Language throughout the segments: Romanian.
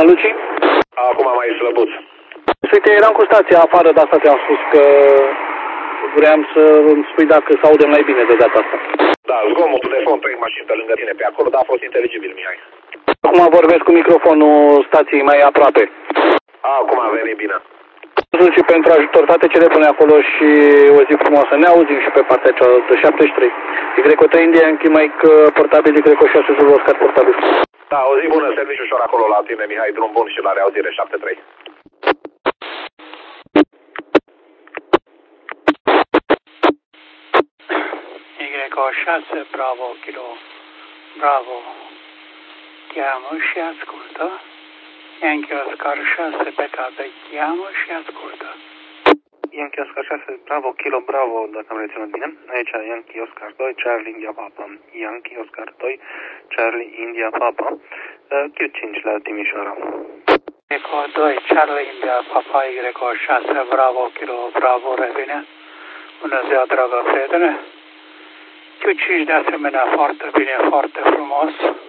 Luci? Acum mai slăbuț. Uite, eram cu stația afară, de asta ți-am spus că vreau să îmi spui dacă se aude mai bine de data asta. Da, zgomotul de fond, 3 mașini pe lângă tine pe acolo, dar a fost inteligibil, Mihai. Acum vorbesc cu microfonul stației mai aproape. Acum a venit bine. Și pentru ajutor, toate cele bune acolo și o zi frumoasă. Ne auzim și pe partea cealaltă, 73. Y3 India, Yankee Mike portabil, Y6 Zulu Oscar portabil. Da, o zi bună, serviciu ușor acolo la tine, Mihai, drum bun și la reauzire, 73. Y6, bravo, kilo, bravo. Chiamă și ascultă. Yankee Oscar 6 pe cabe, chiamă și ascultă. Yankee Oscar 6, bravo, kilo, bravo, dacă am reținut bine. Aici Yankee Oscar 2, Charlie India Papa. Yankee Oscar 2, Charlie India Papa. Q5 la Timișoara. Eco 2, Charlie India Papa, Y6, bravo, kilo, bravo, revine. Bună ziua, dragă prietene. Q5 de asemenea foarte bine, foarte frumos.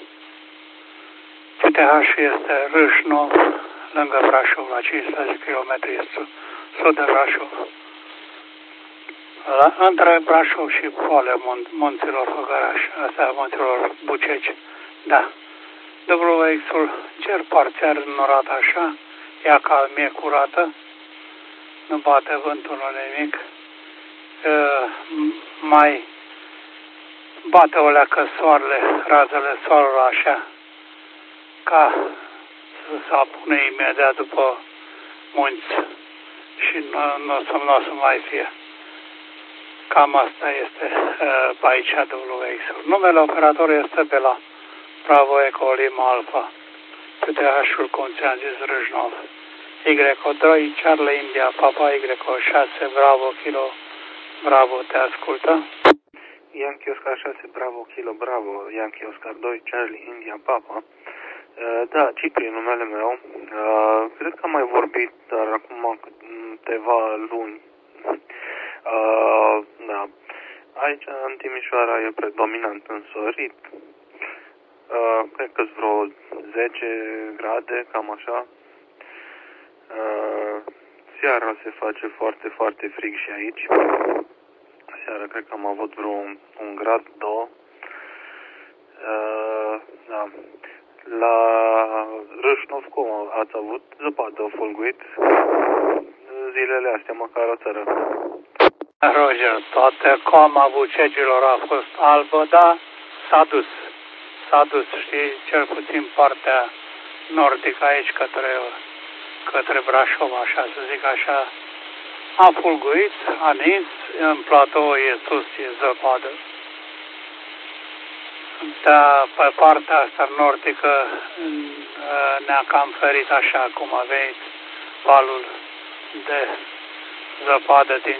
QTH este Râșnov, lângă Brașov, la 15 km sud de Brașov. Între Brașov și Poale, munților Făgăraș, astea munților Buceci. Da. WX-ul cer parțial înnorat așa, ea calmie curată, nu bate vântul, nu nimic. Mai bate o leacă soarele, razele soarelor așa, ca să se apune imediat după munți și nu o să mai fie. Cam asta este pe aici WX-ul. Numele operator este Bela. Bravo Eco Lima Alpha. QTH-ul, cum ți-am zis, Râșnov. Y2, Charlie India, Papa, Y6, Bravo, Kilo, Bravo, te ascultă. Yankee Oscar 6, Bravo, Kilo, Bravo, Yankee Oscar 2, Charlie India, Papa. Da, Cipri, numele meu. Cred că am mai vorbit, dar acum câteva luni. Da. Aici, în Timișoara, e predominant însorit. Cred că-s vreo 10 grade, cam așa. Seara se face foarte, foarte frig și aici. Seara cred că am avut vreo 1 grad, 2. Da. La Râșnov, cum ați avut zăpadă, fulguit zilele astea, măcar o țară? Roger, toată coma Bucegilor a fost albă, dar s-a dus, știi, cel puțin partea nordică aici către Brașov, așa să zic așa, a fulguit, a nins, în platou e sus, e zăpadă. Dar pe partea asta nordică ne-a cam ferit așa, cum a venit valul de zăpadă din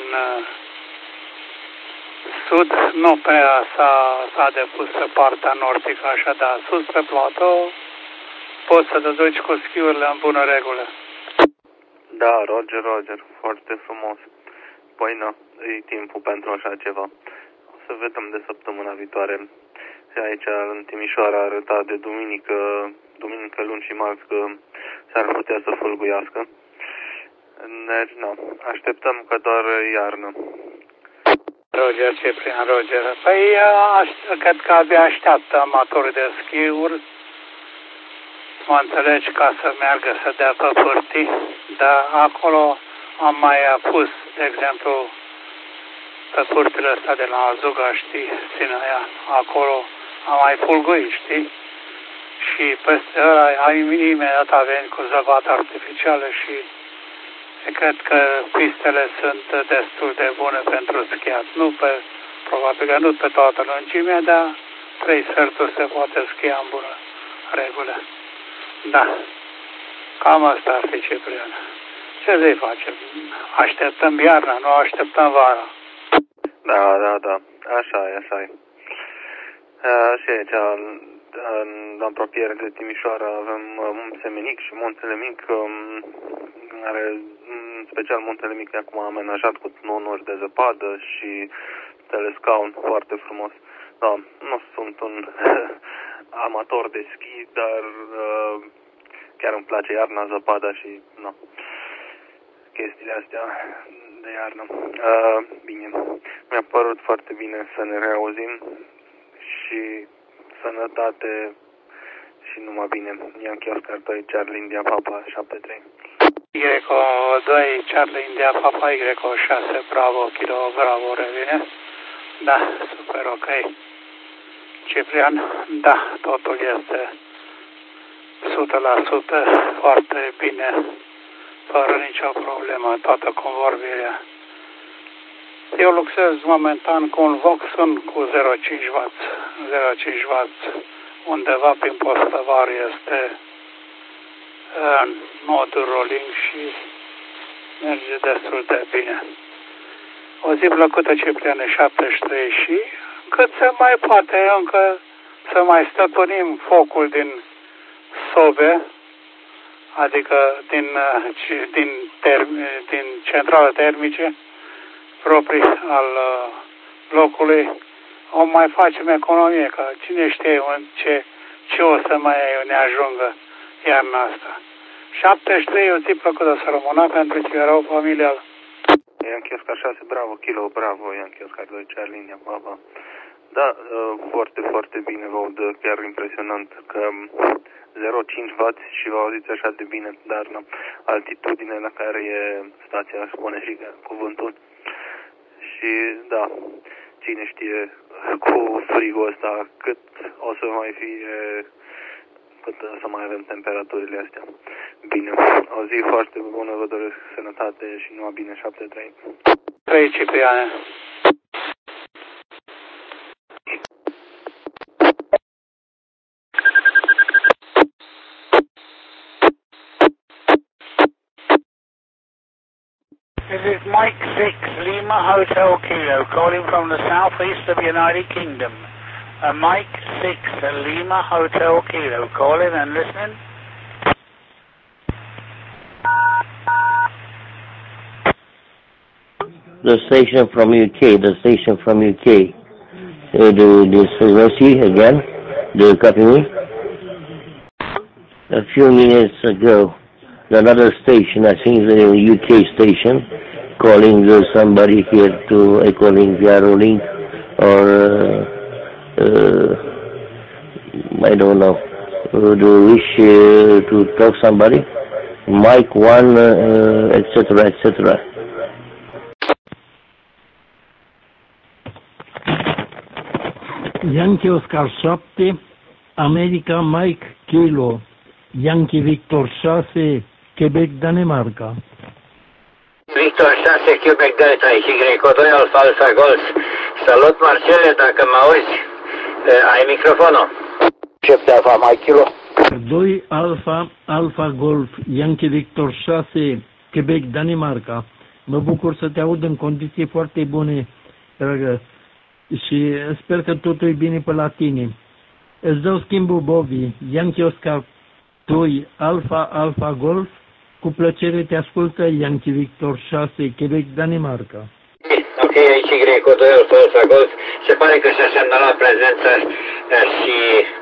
sud, nu prea s-a depus pe partea nordică, așa, dar sus pe platou poți să te duci cu schiurile în bună regulă. Da, Roger, foarte frumos. Păi na, e timpul pentru așa ceva. O să vedem de săptămâna viitoare. Și aici, în Timișoara, arăta de duminică, luni și marți că s-ar putea să fulguiască. Deci, na, așteptăm că doar iarnă. Roger, Ciprian, Roger. Păi, cred că abia așteaptă amatorii de schiuri, mă înțelegi, ca să meargă să dea pe pârtii, dar acolo am mai pus, de exemplu, pe pârtile astea de la Azuga, știi, ține aia, acolo am mai fulguit, știi, și peste ăla imediat a venit cu zăpadă artificială și cred că pistele sunt destul de bune pentru schiat. Probabil că nu pe toată lungimea, dar 3 sferturi se poate schia în bună regulă. Da, cam asta ar fi, Ciprian. Ce să-i facem? Așteptăm iarna, nu așteptăm vara. Da, așa e. Și aici, în apropiere de Timișoara, avem Muntele Mic și Muntele Mic, care, în special Muntele Mic, e acum amenajat cu tunuri de zăpadă și telescaun foarte frumos. Da, nu sunt un amator de schi, dar chiar îmi place iarna, zăpada și nu. Chestiile astea de iarnă. Bine, mi-a părut foarte bine să ne reauzim și sănătate și numai bine. Yankee Oscar 2, Charlie India Papa 73. Greco 2, Charlie India Papa, Greco 6, Bravo, Kilo, Bravo, revine. Da, super, ok. Ciprian, da, totul este 100% foarte bine, fără nicio problemă, toată convorbirea. Eu lucrez momentan cu un Voxon cu 0,5W, undeva prin Postăvar este în modul rolling și merge destul de bine. O zi plăcută, Cipriane 73, și cât se mai poate încă să mai stăpânim focul din sobe, adică din centrale termice proprii al blocului, o mai facem economie, că cine știe ce o să mai ne ajungă iarna asta. 73, o zi plăcută să rămână pentru că erau familial. Yankee Oscar 6, Bravo, Kilo, Bravo, Yankee Oscar 2, Charlie India Papa. Da, foarte, foarte bine, vă aud, chiar impresionant că 0,5W și vă auziți așa de bine, dar altitudine la care e stația, aș spune și cuvântul. Și da, cine știe cu frigul ăsta cât o să mai fie, cât să mai avem temperaturile astea. Bine, o zi foarte bună, vă doresc sănătate și numai bine, 73. 3, Cipriane. This is Mike 6, Lima Hotel Kilo, calling from the southeast of the United Kingdom. Mike 6, Lima Hotel Kilo, calling and listening. The station from UK, this Rossi again, do you copy me? A few minutes ago, another station, I think the UK station, calling somebody here to calling via rolling, or I don't know, do you wish to talk somebody? Mike 1, etc., etc. Yankee Oscar 7, America Mike Kilo, Yankee Victor 6, Quebec, Danemarca. Victor 6, Quebec Delta, și Greco 2, Alfa Alfa Golf. Salut, Marcele, dacă mă auzi, ai microfonul. 7 Alfa Mike Kilo. 2 Alfa Alfa Golf, Yankee Victor 6, Quebec, Danemarca. Mă bucur să te aud în condiții foarte bune, dragă, și sper că totul e bine pe la tine. Îți dau schimbul Bobby, Yankee Oscar 2 Alfa Alfa Golf. Cu plăcere te ascultă Yankee Victor 6, Quebec, Danemarca. Ok, aici Greco 2 Alfa Alfa Golf. Se pare că și-a semnalat prezența și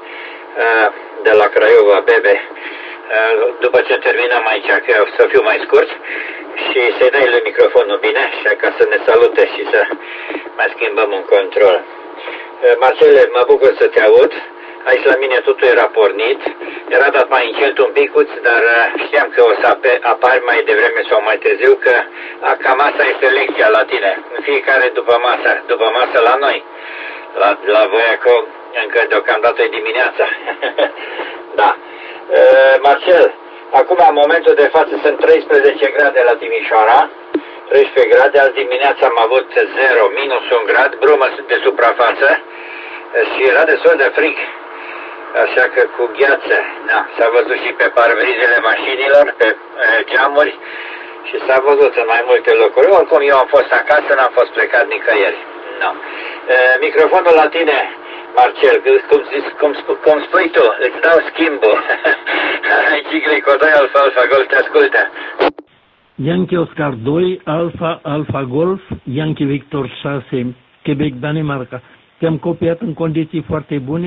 de la Craiova, Bebe. După ce terminăm aici, că o să fiu mai scurt, și să-i dai lui microfonul bine, așa ca să ne salute și să mai schimbăm un control. Marcele, mă bucur să te aud. Aici la mine totul era pornit, era dat mai încet un picuț, dar știam că o să apar mai devreme sau mai târziu, că cam asta este lecția la tine. În fiecare după masă la noi, la voi acolo, încă deocamdată e dimineața. Da. Marcel, acum în momentul de față sunt 13 grade la Timișoara, 13 grade, azi dimineața am avut 0, minus 1 grad, brumă de suprafață și era destul de frig. Așa că cu gheață, da, s-a văzut și pe parvrizele mașinilor, pe geamuri, și s-a văzut în mai multe locuri. Oricum eu am fost acasă, n-am fost plecat nicăieri. No. Microfonul la tine, Marcel, cum spui tu, îți dau schimbul. Ciclico 2 Alfa Alfa Golf, te ascultă. Yankee Oscar 2 Alfa Alfa Golf, Yankee Victor 6, Quebec, Danemarca. Te-am copiat în condiții foarte bune.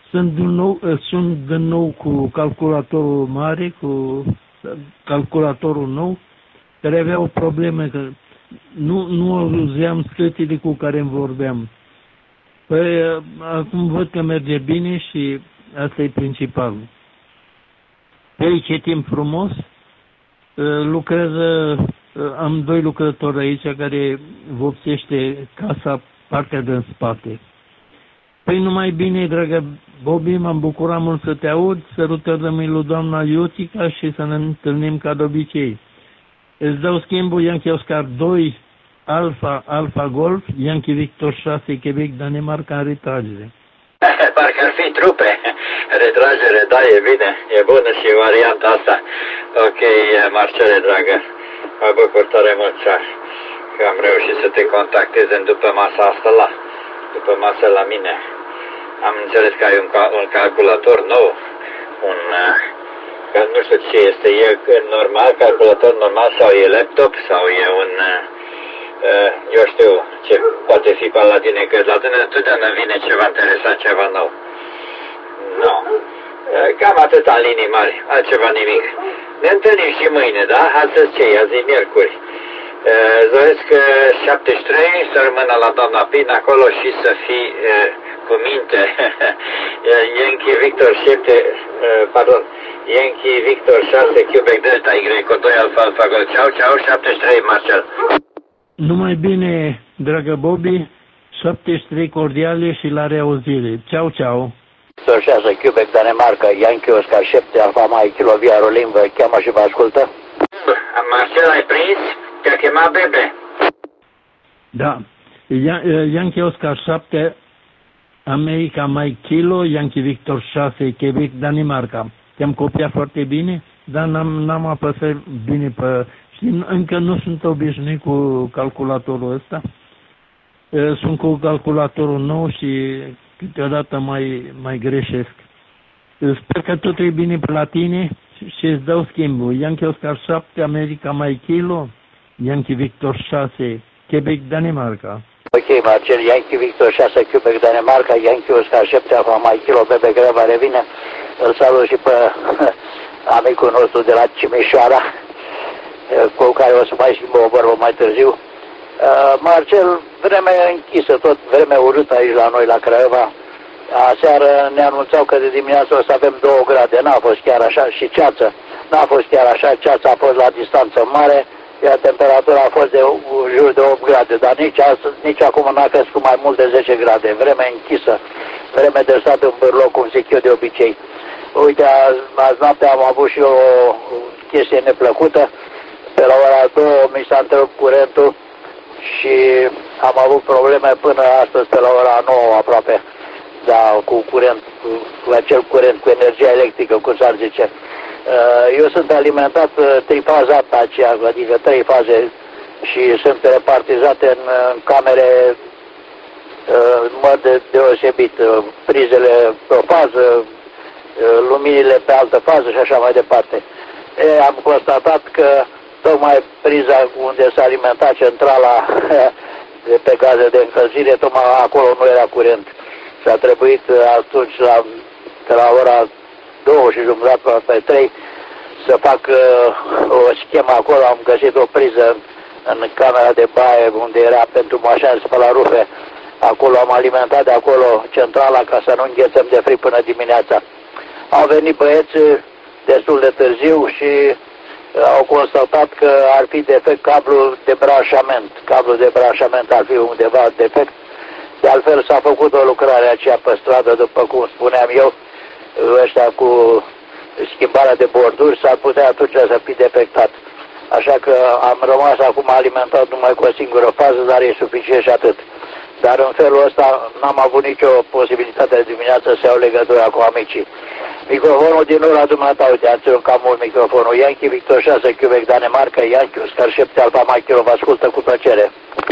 sunt din nou cu calculatorul mare, cu calculatorul nou, care avea o problemă, că nu auzeam scătile cu care îmi vorbeam. Păi, acum văd că merge bine și asta e principalul. Pe ce timp frumos, lucrează, am 2 lucrători aici care vopsește casa, partea din spate. Păi numai bine, dragă Bobby, m-am bucurat mult să te aud, sărutări lui doamna Iotica și să ne întâlnim ca de obicei. Îți dau schimbul Yankee Oscar 2, Alfa Golf, Yankee Victor 6, Quebec, Danemarca, în retragere. Parcă ar fi trupe. Retragere, da, e bine. E bună și varianta asta. Ok, Marcele, dragă. Mă bucur tare mult că am reușit să te contactez după masa asta după masă la mine. Am înțeles că ai un calculator nou, nu știu ce este, e normal, calculator normal sau e laptop sau e un, eu știu ce poate fi pe la tine, că la tine întotdeauna vine ceva interesant, ceva nou. Nu. Cam atât în linii mari, altceva nimic. Ne întâlnim și mâine, da? Astăzi ce e? Azi e miercuri. Îți doresc 73 să rămână la doamna Pin acolo și să fii cu minte. Yankee Victor 7, Yankee Victor 6, Quebec Delta, Y2 Alfa Alfa Golf. Ceau, ceau, 73, Marcel. Numai bine, dragă Bobby, 73 cordiale și la reauzire. Ceau, ceau. Victor 6, Quebec, Danemarca, Yankee Oscar 7, Alfa Mai, Kilo Via Rolim, vă cheamă și vă ascultă? Marcel, ai prins? Te-a chemat Bebe. Da. Yankee Oscar 7, America Mike Kilo, Yankee Victor 6, Quebec, Danemarca. Te-am copiat foarte bine, dar n-am apăsat bine pe... Știi, încă nu sunt obișnuit cu calculatorul ăsta. Sunt cu calculatorul nou și câteodată mai greșesc. Sper că totul e bine pe la tine și îți dau schimbul. Yankee Oscar 7, America Mike Kilo, Yankee Victor 6, Quebec, Danemarca. Ok, Marcel, Yankee Victor 6, Quebec, Danemarca, Yankee Oscar 7, Alfa Mike Kilo, Bebe Greva revine. Îl salut și pe amicul nostru de la Cimișoara, cu care o să mai schimbă o vorbă mai târziu. Marcel, vreme închisă, tot vreme urâtă aici la noi, la Craiova. Aseară ne anunțau că de dimineață o să avem 2 grade, n-a fost chiar așa, și ceață. N-a fost chiar așa, ceața a fost la distanță mare, iar temperatura a fost de jur de 8 grade, dar nici acum n-a crescut mai mult de 10 grade. Vreme închisă, vreme de stat în bârloc, cum zic eu de obicei. Uite, azi noapte am avut și o chestie neplăcută. Pe la ora 2 mi s-a întrerupt curentul și am avut probleme până astăzi pe la ora 9 aproape. Da, cu curent, cu acel curent, cu energia electrică, cum s-ar zice. Eu sunt alimentat trifazat aceea, adică 3 faze și sunt repartizate în camere în mod deosebit. Prizele pe o fază, luminile pe altă fază și așa mai departe. Am constatat că tocmai priza unde s-a alimentat centrala pe gaze de încălzire, tocmai acolo nu era curent. Și a trebuit atunci, de la ora 2:30 pe 3, să fac o schemă acolo. Am găsit o priză în camera de baie unde era pentru mașini spăla rufe. Acolo am alimentat de acolo centrala ca să nu înghețăm de frig până dimineața. Au venit băieți destul de târziu și au constatat că ar fi defect cablul de branșament. Cablul de branșament ar fi undeva defect. De altfel s-a făcut o lucrare aceea pe stradă, după cum spuneam eu, ăștia cu schimbarea de borduri, s-ar putea atunci să fi defectat. Așa că am rămas acum alimentat numai cu o singură fază, dar e suficient și atât. Dar în felul ăsta n-am avut nicio posibilitate de dimineață să iau legătura cu amicii. Microfonul din nou la dumneata, uite, am ținut cam mult microfonul. Yankee Victor 6, Quebec, Danemarca, Yankee Oscar 7, Alfa Mike Kilo, vă ascultă cu plăcere.